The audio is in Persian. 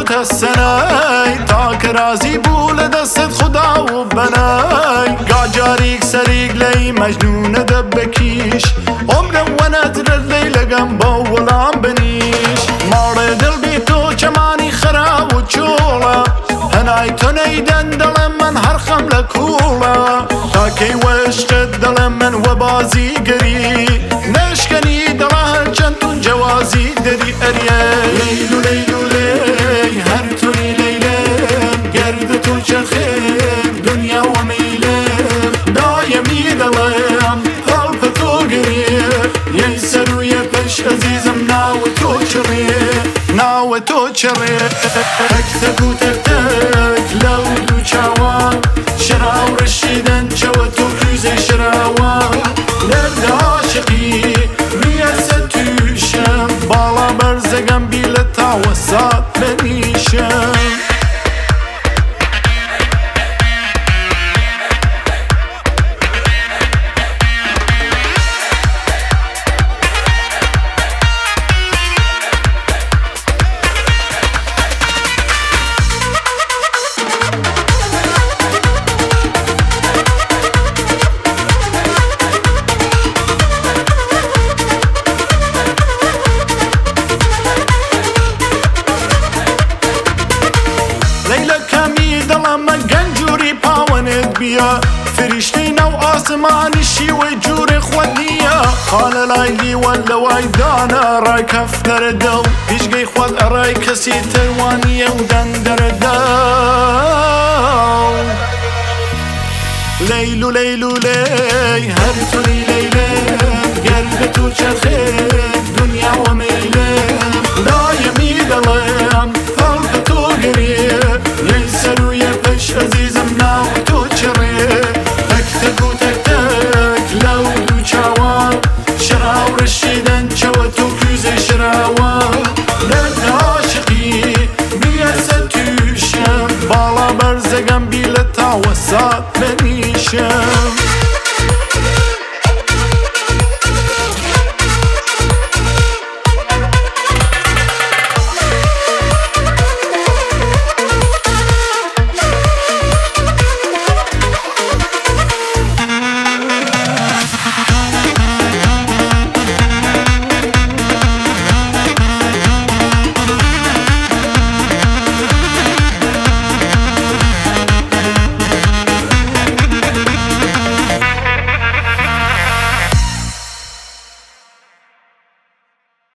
السناي تاك رازي بول دست خدا وبناي قاجاريك سريق لي مجنون دبكيش عمر وانا تر الليلة جنبه ولا بنيش مار دل بيتو كماني خرا وتشولا هناي تنيدن دل من هرخم لكولا تاكي وشقد دل من وبازي قري نشكني دلها الجنتون جوازي دري اريا ليلو ليلو لي هرتوني ليلم قردتو شخيم دنيا وميلم دايمي دلم خلفتو قريب يسر ويبش عزيزم ناوتو شريب ناوتو شريب تكتك وتكتك لو دو شاوان شراو رشيدن جوتو كوزي شراوان نرد عاشقي رياسة توشم بالا برزقم بيلتا وسط بنيشم فرشتينا وآسماني شي وجوري خوانية خال لايلي ولا وايدانا راي كفتر دو بيشقي خواد راي كسي تروانية ودندر دو ليلو ليلو لي هرتولي ليلو